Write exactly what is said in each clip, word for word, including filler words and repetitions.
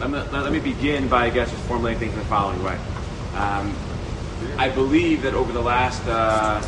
let me, let me begin by, I guess, just formulating things in the following way. Um, I believe that over the last uh,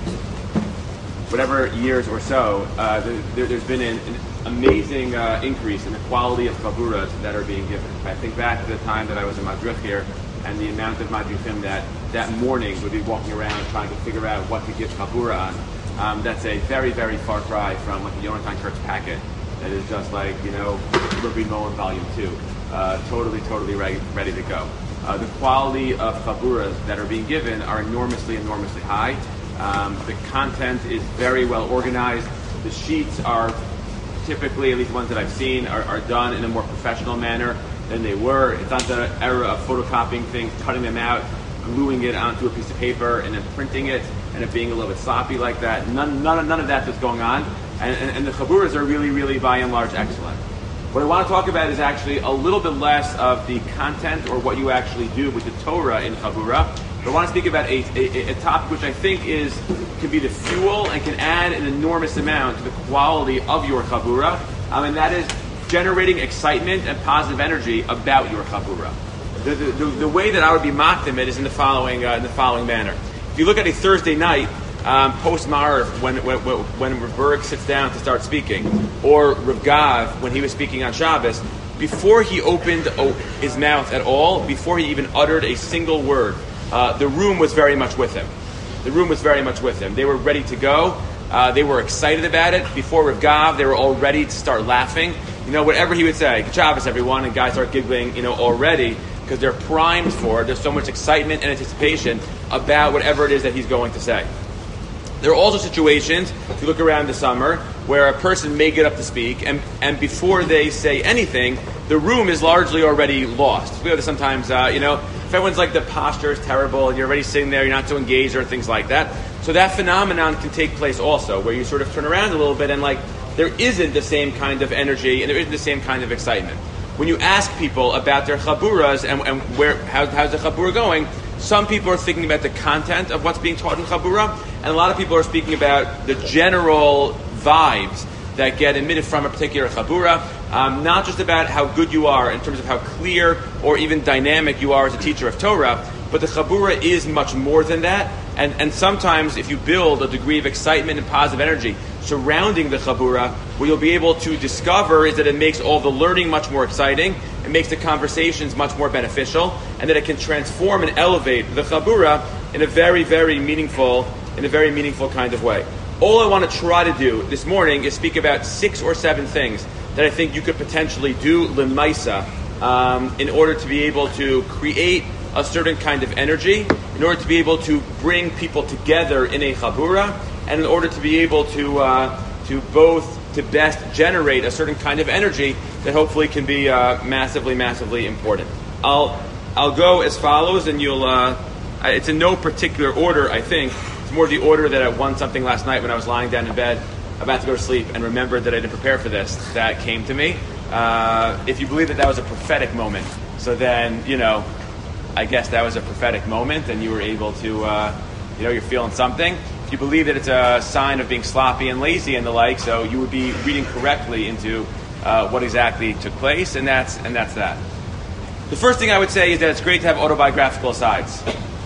whatever years or so, uh, there, there's been an, an amazing uh, increase in the quality of chaburas that are being given. If I think back to the time that I was in Madrich here, and the amount of madrichim that that morning would be walking around trying to figure out what to give chabura on, um, that's a very, very far cry from like the Yonatan Kurtz packet that is just like, you know, Rabbi Mullen Volume two. Uh, totally, totally ready, ready to go. Uh, the quality of chaburas that are being given are enormously, enormously high. Um, the content is very well organized. The sheets are typically, at least ones that I've seen, are, are done in a more professional manner than they were. It's not the era of photocopying things, cutting them out, gluing it onto a piece of paper, and then printing it, and it being a little bit sloppy like that. None, none, none of that is going on. And, and, and the chaburas are really, really, by and large, excellent. What I want to talk about is actually a little bit less of the content or what you actually do with the Torah in chabura. But I want to speak about a, a, a topic which I think is can be the fuel and can add an enormous amount to the quality of your chabura, um, and that is generating excitement and positive energy about your chabura. The, the, the, the way that I would be makdim it is in the following uh, in the following manner. If you look at a Thursday night, um, post Ma'ariv, when when when Rav Berg sits down to start speaking, or Rav Gav when he was speaking on Shabbos, before he opened his mouth at all, before he even uttered a single word, uh, the room was very much with him. The room was very much with him. They were ready to go. Uh, they were excited about it. Before Rav Gav, they were all ready to start laughing. You know, whatever he would say, Good Shabbos, everyone, and guys start giggling, you know, already, because they're primed for it. There's so much excitement and anticipation about whatever it is that he's going to say. There are also situations, if you look around the summer, where a person may get up to speak, and, and before they say anything, the room is largely already lost. We have this sometimes, uh, you know, if everyone's like the posture is terrible, and you're already sitting there, you're not so engaged, or things like that. So that phenomenon can take place also, where you sort of turn around a little bit, and like, there isn't the same kind of energy, and there isn't the same kind of excitement. When you ask people about their chaburas, and, and where how, how's the chabura going, some people are thinking about the content of what's being taught in chabura, and a lot of people are speaking about the general vibes that get emitted from a particular chabura, um, not just about how good you are in terms of how clear or even dynamic you are as a teacher of Torah, but the chabura is much more than that, and, and sometimes if you build a degree of excitement and positive energy surrounding the chabura, what you'll be able to discover is that it makes all the learning much more exciting, it makes the conversations much more beneficial, and that it can transform and elevate the chabura in a very, very meaningful, in a very meaningful kind of way. All I want to try to do this morning is speak about six or seven things that I think you could potentially do l'maisa um, in order to be able to create a certain kind of energy, in order to be able to bring people together in a chabura, and in order to be able to uh, to both to best generate a certain kind of energy that hopefully can be uh, massively, massively important. I'll I'll go as follows, and you'll. Uh, it's in no particular order, I think. It's more the order that I won something last night when I was lying down in bed, about to go to sleep, and remembered that I didn't prepare for this. That came to me. Uh, if you believe that that was a prophetic moment, so then you know, I guess that was a prophetic moment, and you were able to, uh, you know, you're feeling something. If you believe that it's a sign of being sloppy and lazy and the like, so you would be reading correctly into uh, what exactly took place, and that's and that's that. The first thing I would say is that it's great to have autobiographical asides,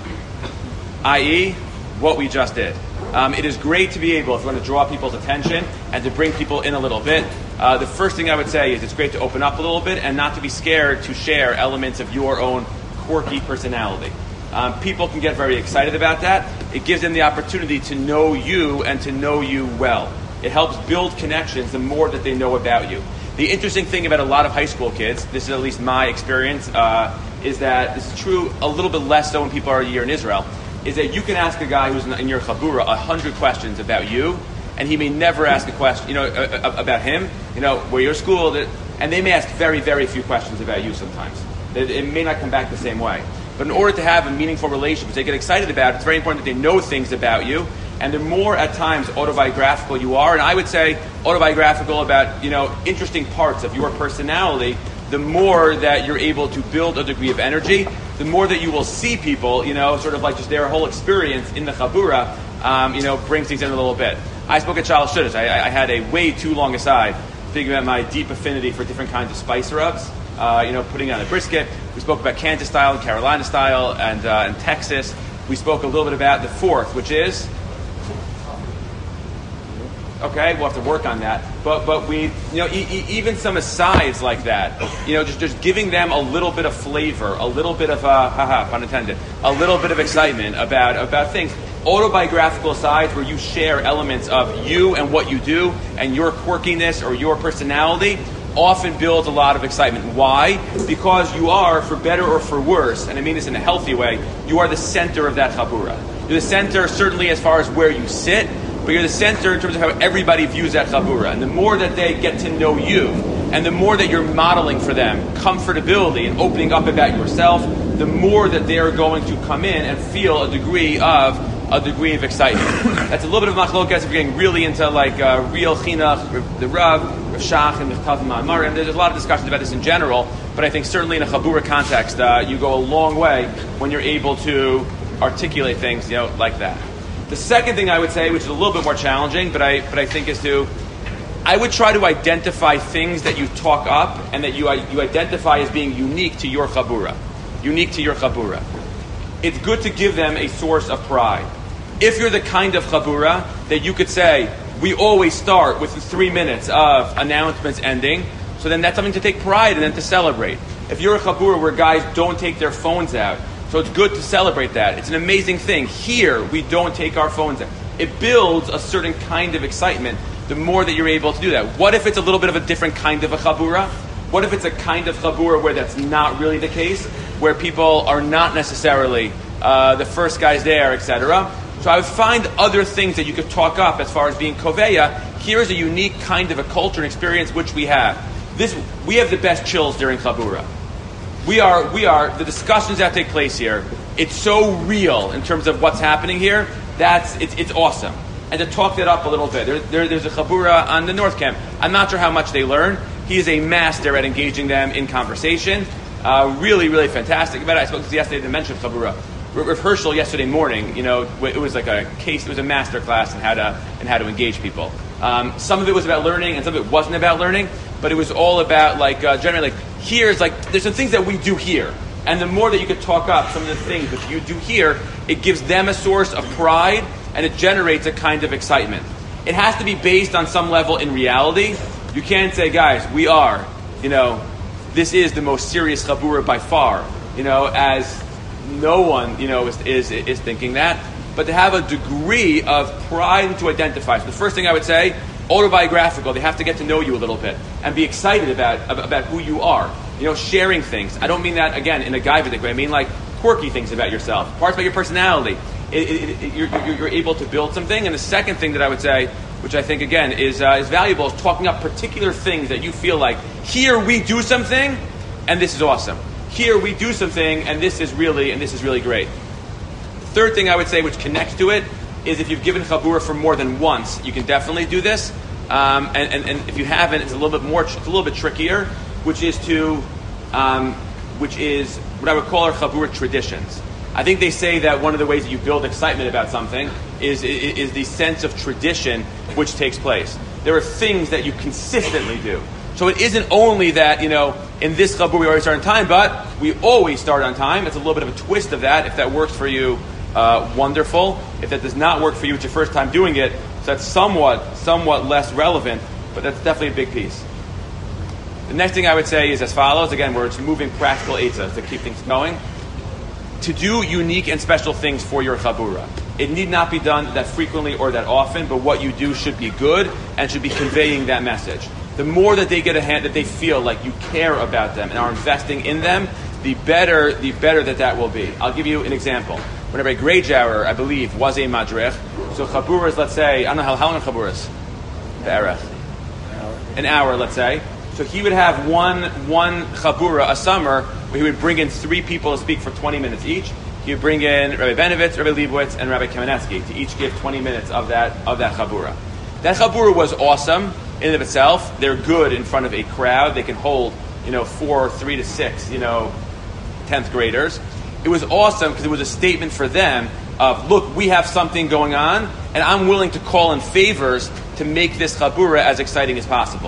that is, what we just did. Um, it is great to be able, if you want to draw people's attention and to bring people in a little bit, uh, the first thing I would say is it's great to open up a little bit and not to be scared to share elements of your own quirky personality. Um, people can get very excited about that. It gives them the opportunity to know you and to know you well. It helps build connections the more that they know about you. The interesting thing about a lot of high school kids, this is at least my experience, uh, is that this is true a little bit less so when people are a year in Israel, is that you can ask a guy who's in your chabura a hundred questions about you, and he may never ask a question, you know, about him, you know, where you're schooled, and they may ask very, very few questions about you sometimes. It, it may not come back the same way. But in order to have a meaningful relationship, which they get excited about, it's very important that they know things about you, and the more at times autobiographical you are, and I would say autobiographical about, you know, interesting parts of your personality, the more that you're able to build a degree of energy, the more that you will see people, you know, sort of like just their whole experience in the chabura, um, you know, brings things in a little bit. I spoke at Shalosh Shudish. I, I had a way too long aside, thinking about my deep affinity for different kinds of spice rubs. uh, you know, putting on a brisket. We spoke about Kansas style and Carolina style and, uh, and Texas. We spoke a little bit about the fourth, which is, okay, we'll have to work on that. But but we, you know, e- e- even some asides like that, you know, just, just giving them a little bit of flavor, a little bit of, uh, haha, pun intended, a little bit of excitement about, about things. Autobiographical asides where you share elements of you and what you do and your quirkiness or your personality often builds a lot of excitement. Why? Because you are, for better or for worse, and I mean this in a healthy way, you are the center of that chabura. You're the center certainly as far as where you sit, but you're the center in terms of how everybody views that chabura. And the more that they get to know you, and the more that you're modeling for them comfortability and opening up about yourself, the more that they're going to come in and feel a degree of a degree of excitement. That's a little bit of machlokas if you're getting really into like uh, real chinuch, the Rav, Rav Shach, and the Mechtavim Ma'amarim. There's a lot of discussions about this in general, but I think certainly in a chabura context, uh, you go a long way when you're able to articulate things, you know, like that. The second thing I would say, which is a little bit more challenging, but I but I think is to, I would try to identify things that you talk up and that you you identify as being unique to your chabura, unique to your chabura. It's good to give them a source of pride. If you're the kind of chabura that you could say, we always start with the three minutes of announcements ending, so then that's something to take pride in and to celebrate. If you're a chabura where guys don't take their phones out, so it's good to celebrate that. It's an amazing thing. Here, we don't take our phones out. It builds a certain kind of excitement the more that you're able to do that. What if it's a little bit of a different kind of a chabura? What if it's a kind of chabura where that's not really the case, where people are not necessarily uh, the first guys there, et cetera? So I would find other things that you could talk up as far as being koveya. Here's a unique kind of a culture and experience which we have. This we have the best chills during chabura. We are we are the discussions that take place here. It's so real in terms of what's happening here. That's it's it's awesome. And to talk that up a little bit, there, there, there's a chabura on the North Camp. I'm not sure how much they learn. He is a master at engaging them in conversation. Uh, really, really fantastic about it. I spoke to him yesterday. They mentioned chabura. Rav Herschel yesterday morning, you know, it was like a case. It was a master class in how to and how to engage people. Um, some of it was about learning, and some of it wasn't about learning. But it was all about like uh, generally like here's like there's some things that we do here, and the more that you could talk up some of the things that you do here, it gives them a source of pride, and it generates a kind of excitement. It has to be based on some level in reality. You can't say, guys, we are, you know, this is the most serious chabura by far, you know, as no one, you know, is, is is thinking that. But to have a degree of pride to identify. So the first thing I would say, autobiographical. They have to get to know you a little bit and be excited about about who you are. You know, sharing things. I don't mean that again in a guyvidic way. I mean like quirky things about yourself, parts about your personality. It, it, it, you're, you're, you're able to build something. And the second thing that I would say, which I think again is uh, is valuable, is talking up particular things that you feel like here we do something, and this is awesome. Here we do something, and this is really and this is really great. The third thing I would say, which connects to it, is if you've given chabura for more than once, you can definitely do this. Um, and, and, and if you haven't, it's a little bit more, it's a little bit trickier, which is to, um, which is what I would call our chabura traditions. I think they say that one of the ways that you build excitement about something is, is is the sense of tradition which takes place. There are things that you consistently do. So it isn't only that, you know, in this chabur we always start on time, but we always start on time. It's a little bit of a twist of that. If that works for you, uh, wonderful. If that does not work for you, it's your first time doing it, so that's somewhat, somewhat less relevant, but that's definitely a big piece. The next thing I would say is as follows. Again, we're just moving practical eitzah to keep things going. To do unique and special things for your chabura. It need not be done that frequently or that often, but what you do should be good and should be conveying that message. The more that they get a hand, that they feel like you care about them and are investing in them, the better, the better that that will be. I'll give you an example. When Rabbi Greyjour, I believe, was a madrich, so chaburas, let's say, I don't know how, how long are chaburas? Be'erech. An hour, let's say. So he would have one one chabura a summer where he would bring in three people to speak for twenty minutes each. He would bring in Rabbi Benovitz, Rabbi Leibowitz, and Rabbi Kamenetsky to each give twenty minutes of that of that chabura. That chabura was awesome in and of itself. They're good in front of a crowd. They can hold, you know, four, three to six, you know, tenth graders. It was awesome because it was a statement for them of, look, we have something going on, and I'm willing to call in favors to make this chabura as exciting as possible.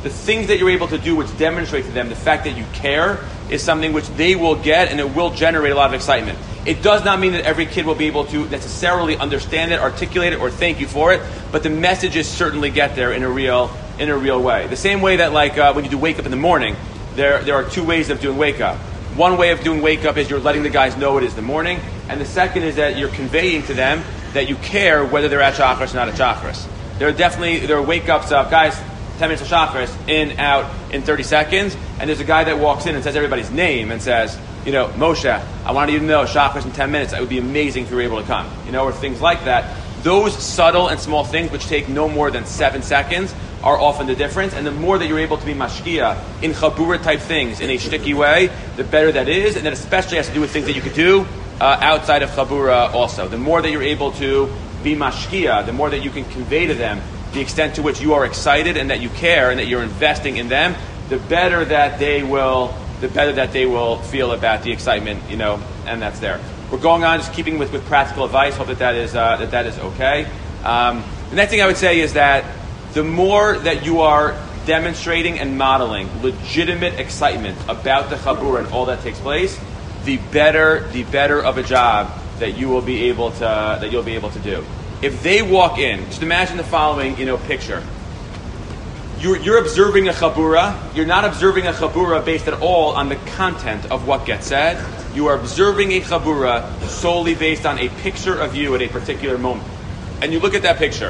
the things that you're able to do which demonstrate to them the fact that you care is something which they will get, and it will generate a lot of excitement. It does not mean that every kid will be able to necessarily understand it, articulate it, or thank you for it, but the messages certainly get there in a real in a real way. The same way that like uh, when you do wake up in the morning, there there are two ways of doing wake up. One way of doing wake up is you're letting the guys know it is the morning, and the second is that you're conveying to them that you care whether they're at Shachris or not at Shachris. There are definitely there are wake ups of guys, ten minutes of Shachris, in, out, in thirty seconds, and there's a guy that walks in and says everybody's name and says, you know, Moshe, I wanted you to know Shachris in ten minutes. It would be amazing if you were able to come. You know, or things like that. Those subtle and small things, which take no more than seven seconds, are often the difference. And the more that you're able to be mashkia in chabura type things in a shticky way, the better that is. And that especially has to do with things that you could do uh, outside of chabura also. The more that you're able to be mashkia, the more that you can convey to them the extent to which you are excited and that you care and that you're investing in them, the better that they will, the better that they will feel about the excitement, you know, and that's there. We're going on, just keeping with, with practical advice. Hope that that is uh, that that is okay. Um, the next thing I would say is that the more that you are demonstrating and modeling legitimate excitement about the chabur and all that takes place, the better the better of a job that you will be able to that you'll be able to do. If they walk in, just imagine the following, you know, picture. You're, you're observing a chabura. You're not observing a chabura based at all on the content of what gets said. You are observing a chabura solely based on a picture of you at a particular moment. And you look at that picture.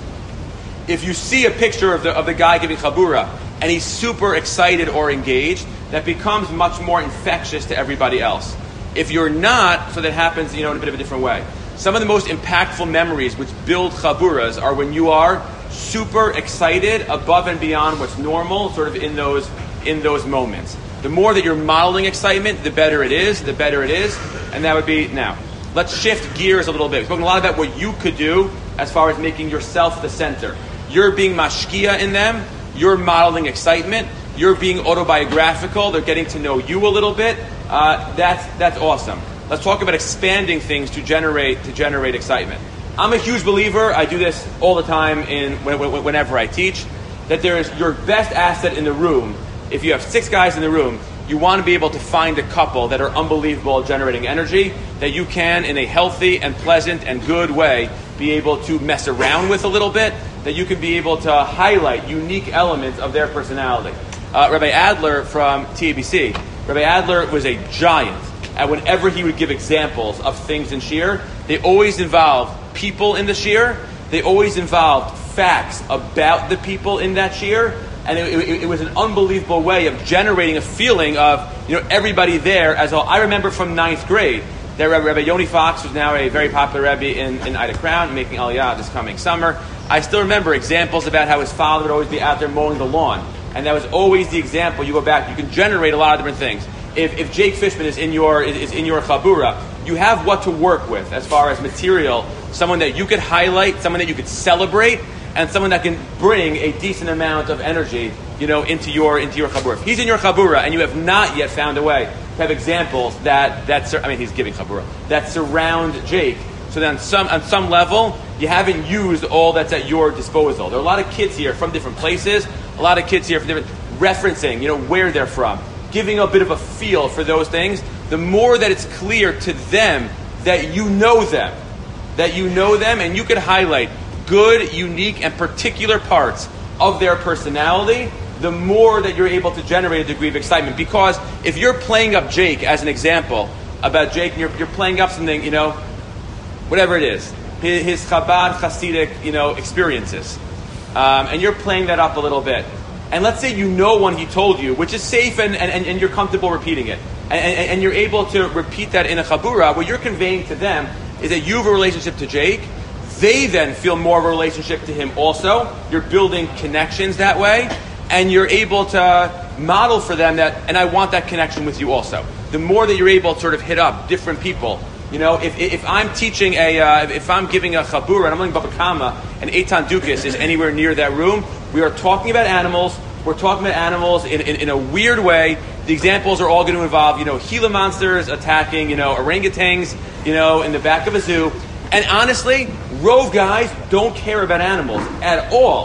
If you see a picture of the of the guy giving chabura and he's super excited or engaged, that becomes much more infectious to everybody else. If you're not, so that happens, you know, in a bit of a different way. Some of the most impactful memories which build chaburas are when you are super excited above and beyond what's normal, sort of in those in those moments. The more that you're modeling excitement, the better it is, the better it is, and that would be now. Let's shift gears a little bit. We've spoken a lot about what you could do as far as making yourself the center. You're being mashkia in them, you're modeling excitement, you're being autobiographical, they're getting to know you a little bit. Uh, that's that's awesome. Let's talk about expanding things to generate to generate excitement. I'm a huge believer, I do this all the time in whenever I teach, that there is your best asset in the room. If you have six guys in the room, you want to be able to find a couple that are unbelievable at generating energy, that you can, in a healthy and pleasant and good way, be able to mess around with a little bit, that you can be able to highlight unique elements of their personality. Uh, Rabbi Adler from T A B C, Rabbi Adler was a giant. And whenever he would give examples of things in shir, they always involved people in the shir. They always involved facts about the people in that shir, and it, it, it was an unbelievable way of generating a feeling of, you know, everybody there as all. I remember from ninth grade that Rabbi, Rabbi Yoni Fox, who's now a very popular Rebbe in, in Ida Crown, making Aliyah this coming summer. I still remember examples about how his father would always be out there mowing the lawn, and that was always the example. You go back, you can generate a lot of different things. If, if Jake Fishman is in your is, is in your chabura, you have what to work with as far as material. Someone that you could highlight, someone that you could celebrate, and someone that can bring a decent amount of energy, you know, into your into your chabura. If he's in your chabura and you have not yet found a way to have examples that that I mean he's giving chabura that surround Jake, so then some on some level you haven't used all that's at your disposal. There are a lot of kids here from different places, a lot of kids here from different referencing, you know, where they're from, giving a bit of a feel for those things. The more that it's clear to them that you know them, that you know them, and you can highlight good, unique, and particular parts of their personality, the more that you're able to generate a degree of excitement. Because if you're playing up Jake as an example about Jake, and you're, you're playing up something, you know, whatever it is, his, his Chabad Hasidic, you know, experiences, um, and you're playing that up a little bit. And let's say you know one he told you, which is safe and, and, and you're comfortable repeating it. And, and, and you're able to repeat that in a chabura, what you're conveying to them is that you have a relationship to Jake. They then feel more of a relationship to him also. You're building connections that way. And you're able to model for them that, and I want that connection with you also. The more that you're able to sort of hit up different people. You know, if if I'm teaching a, uh, if I'm giving a chabura and I'm learning Baba Kama and Eitan Dukas is anywhere near that room, we are talking about animals. We're talking about animals in, in, in a weird way. The examples are all going to involve, you know, Gila monsters attacking, you know, orangutans, you know, in the back of a zoo. And honestly, Rove guys don't care about animals at all.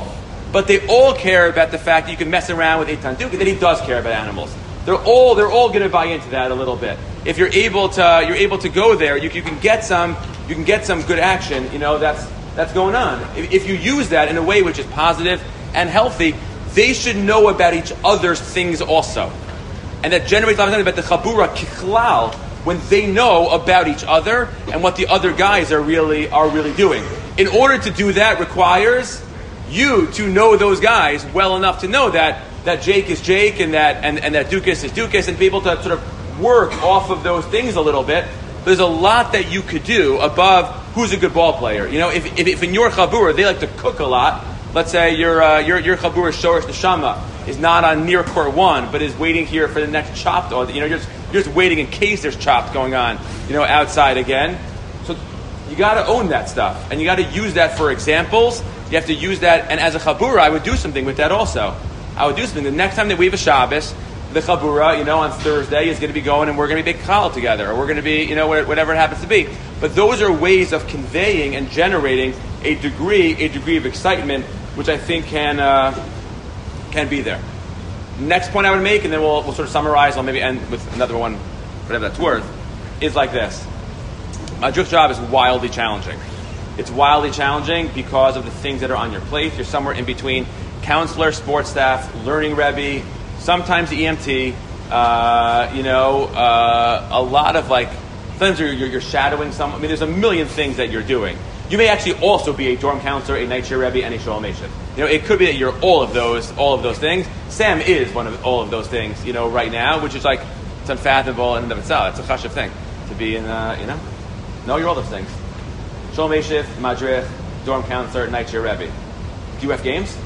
but they all care about the fact that you can mess around with Eitan Duke, and that he does care about animals. They're all they're all going to buy into that a little bit. If you're able to you're able to go there, you, you can get some you can get some good action. You know that's that's going on. If, if you use that in a way which is positive and healthy, they should know about each other's things also, and that generates a lot of things about the Chabura Kichlal when they know about each other and what the other guys are really are really doing. In order to do that requires you to know those guys well enough to know that. that Jake is Jake and that and, and that Dukas is Dukas, and be able to sort of work off of those things a little bit. There's a lot that you could do above who's a good ball player. You know, if if, if in your chabura they like to cook a lot, let's say your uh, your your chabura Shorish Neshama is not on near court one, but is waiting here for the next chopped. Or you know, you're just, you're just waiting in case there's chopped going on. You know, outside again. So you got to own that stuff, and you got to use that for examples. You have to use that, and as a chabura, I would do something with that also. I would do something. The next time that we have a Shabbos, the Chabura, you know, on Thursday is going to be going and we're going to be big Chal together, or we're going to be, you know, whatever it happens to be. But those are ways of conveying and generating a degree, a degree of excitement, which I think can uh, can be there. Next point I would make, and then we'll we'll sort of summarize. I'll maybe end with another one, whatever that's worth, is like this. Madrich job is wildly challenging. It's wildly challenging because of the things that are on your plate. You're somewhere in between counselor, sports staff, learning Rebbe, sometimes E M T, uh, you know, uh, a lot of like, sometimes you're, you're, you're shadowing someone. I mean, there's a million things that you're doing. You may actually also be a dorm counselor, a night share Rebbe, and a Sholem Meshiv. You know, it could be that you're all of those, all of those things. Sam is one of all of those things, you know, right now, which is like, it's unfathomable in and of itself. It's a chashuv thing to be in, uh, you know, no, you're all those things. Sholem Meshiv, Madrich, dorm counselor, night share Rebbe. Do you have games?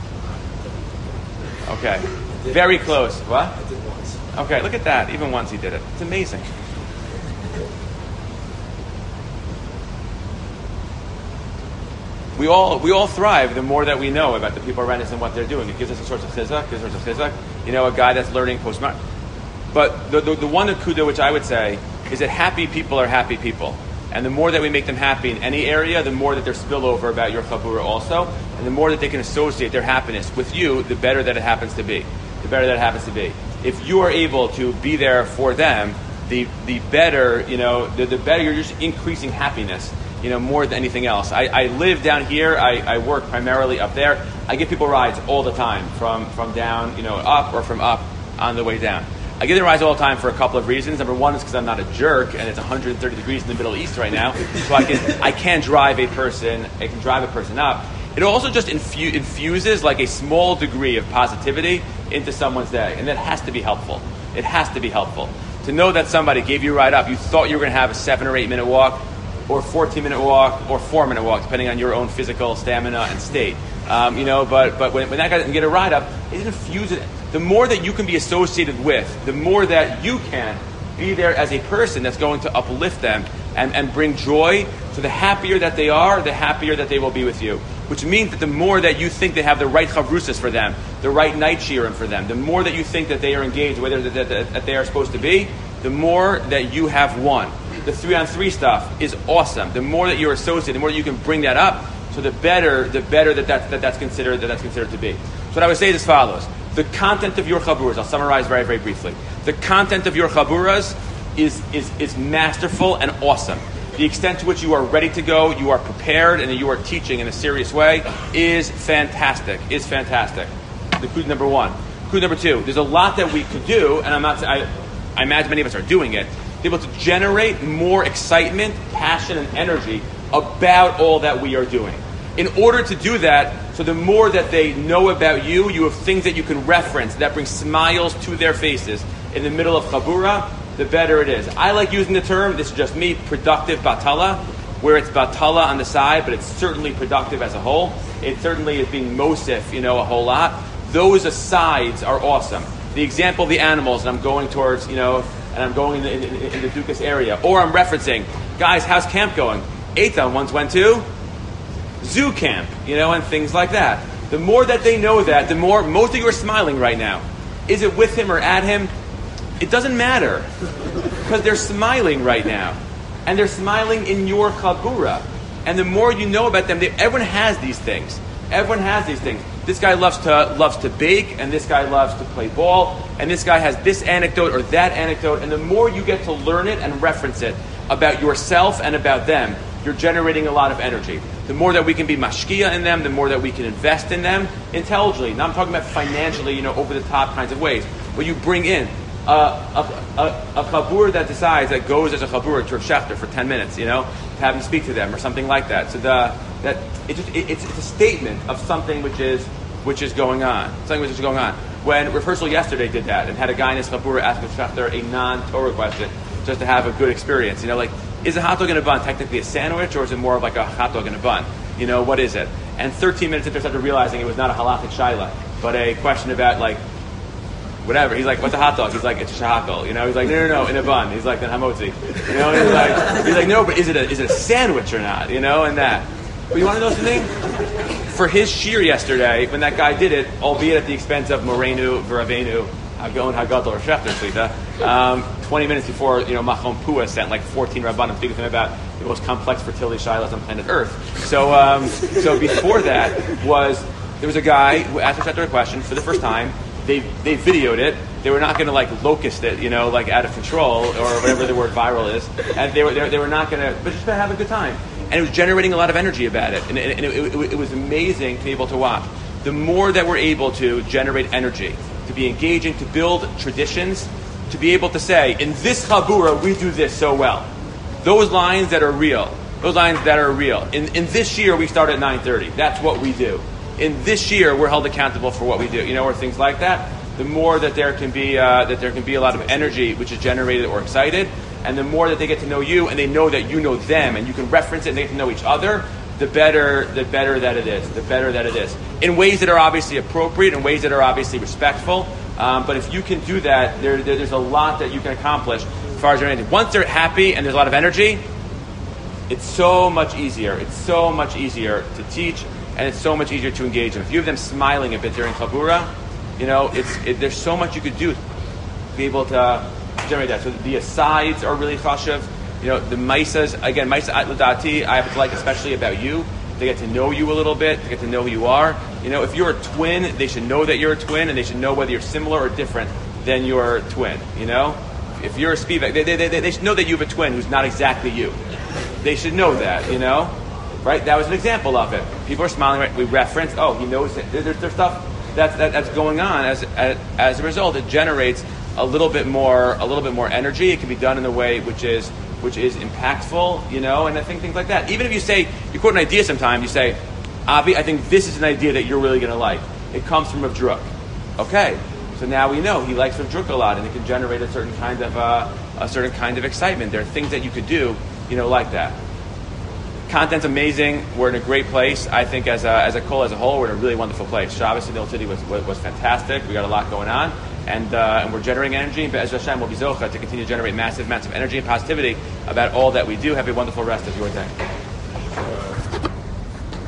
Okay. Very close. What? I did once. Okay, look at that. Even once he did it. It's amazing. We all we all thrive the more that we know about the people around us and what they're doing. It gives us a source of chizuk, gives us a source of chizuk. You know, a guy that's learning postmar. But the, the the one akuda which I would say is that happy people are happy people. And the more that we make them happy in any area, the more that there's spillover about your chabura also. And the more that they can associate their happiness with you, the better that it happens to be. The better that it happens to be. If you are able to be there for them, the the better, you know, the, the better you're just increasing happiness, you know, more than anything else. I, I live down here. I, I work primarily up there. I give people rides all the time from, from down, you know, up or from up on the way down. I give them rides all the time for a couple of reasons. Number one is because I'm not a jerk, and it's one hundred thirty degrees in the Middle East right now, so I can I can drive a person. I can drive a person up. It also just infu- infuses like a small degree of positivity into someone's day, and that has to be helpful. It has to be helpful to know that somebody gave you a ride up. You thought you were going to have a seven or eight minute walk, or fourteen minute walk, or four minute walk, depending on your own physical stamina and state. Um, you know, but but when, when that guy doesn't get a ride up, it infuses it. The more that you can be associated with, the more that you can be there as a person that's going to uplift them and, and bring joy. So the happier that they are, the happier that they will be with you. Which means that the more that you think they have the right chavrusas for them, the right night shiurim for them, the more that you think that they are engaged, whether that, that, that they are supposed to be, the more that you have won. The three-on-three stuff is awesome. The more that you're associated, the more that you can bring that up, so the better, the better that, that, that that's considered that that's considered to be. So what I would say is as follows. The content of your chaburas, I'll summarize very, very briefly. The content of your chaburas is, is, is masterful and awesome. The extent to which you are ready to go, you are prepared, and you are teaching in a serious way is fantastic, is fantastic. The kud number one. Kud number two, there's a lot that we could do, and I'm not, I, I imagine many of us are doing it, to be able to generate more excitement, passion, and energy about all that we are doing. In order to do that, so the more that they know about you, you have things that you can reference that bring smiles to their faces in the middle of Chabura, the better it is. I like using the term, this is just me, productive batala, where it's batala on the side, but it's certainly productive as a whole. It certainly is being mosif, you know, a whole lot. Those asides are awesome. The example of the animals, and I'm going towards, you know, and I'm going in the, in, in the Dukas area, or I'm referencing, guys, how's camp going? Eitan once went to zoo camp, you know, and things like that. The more that they know that, the more, most of you are smiling right now. Is it with him or at him? It doesn't matter, because they're smiling right now. And they're smiling in your chabura. And the more you know about them, they, everyone has these things. Everyone has these things. This guy loves to loves to bake, and this guy loves to play ball, and this guy has this anecdote or that anecdote. And the more you get to learn it and reference it about yourself and about them, you're generating a lot of energy. The more that we can be mashkia in them, the more that we can invest in them intelligently. Now I'm talking about financially, you know, over the top kinds of ways. But you bring in uh, a, a, a chabur that decides, that goes as a chabur to Rav Shechter for ten minutes, you know, to have him speak to them or something like that. So the that it just it, it's, it's a statement of something which is which is going on, something which is going on. When rehearsal yesterday did that and had a guy in his chabur ask Rav Shechter a non-Torah question just to have a good experience, you know, like, is a hot dog in a bun technically a sandwich, or is it more of like a hot dog in a bun? You know, what is it? And thirteen minutes into started realizing it was not a halachic shaila, but a question about like whatever. He's like, what's a hot dog? He's like, it's a shahakal. You know, he's like, no, no, no, in a bun. He's like, then hamotzi. You know, and he's like, he's like, no, but is it a is it a sandwich or not? You know, and that. But you want to know something? For his shear yesterday, when that guy did it, albeit at the expense of Morenu, Veravenu, Hagon, Hagadol, or Shechter, Shlita, um, twenty minutes before, you know, Machon Pua sent like fourteen Rabbanim speaking to him about the most complex fertility shilas on planet Earth. So, um, so before that was, there was a guy who asked Shechter a question for the first time. They they videoed it. They were not going to like locust it, you know, like out of control or whatever the word viral is. And they were they, they were not going to, but just to have a good time. And it was generating a lot of energy about it. And, and it, it, it, it was amazing to be able to watch. The more that we're able to generate energy, to be engaging, to build traditions, to be able to say, in this chabura, we do this so well. Those lines that are real, those lines that are real. In, in this year, we start at nine thirty. That's what we do. In this year, we're held accountable for what we do. You know, or things like that. The more that there can be, uh, that there can be a lot of energy which is generated or excited, and the more that they get to know you, and they know that you know them, and you can reference it, and they get to know each other, the better, the better that it is. The better that it is. In ways that are obviously appropriate, in ways that are obviously respectful. Um, but if you can do that, there, there, there's a lot that you can accomplish as far as your energy. Once they're happy and there's a lot of energy, it's so much easier. It's so much easier to teach, and it's so much easier to engage them. If you have them smiling a bit during chabura, you know, it's it, there's so much you could do to be able to generate that. So the asides are really chashuv. You know, the maisas, again, maisa ladati, I have to like especially about you. They get to know you a little bit. They get to know who you are. You know, if you're a twin, they should know that you're a twin, and they should know whether you're similar or different than your twin. You know, if you're a Spivak, they, they, they, they should know that you have a twin who's not exactly you. They should know that, you know, right? That was an example of it. People are smiling, right? We reference, oh, he knows it. There, there's, there's stuff that's, that, that's going on. As, as as a result, it generates a little bit more, a little bit more energy. It can be done in a way which is which is impactful, you know, and I think things like that. Even if you say, you quote an idea sometimes, you say, Avi, I think this is an idea that you're really going to like. It comes from Rav Druk. Okay, so now we know he likes Rav Druk a lot, and it can generate a certain kind of uh, a certain kind of excitement. There are things that you could do, you know, like that. Content's amazing. We're in a great place. I think as a as a kol, as a whole, we're in a really wonderful place. Shabbos in the Old City was, was was fantastic. We got a lot going on. And, uh, and we're generating energy, and Be'ez Hashem will be zocha to continue to generate massive amounts of energy and positivity about all that we do. Have a wonderful rest of your day.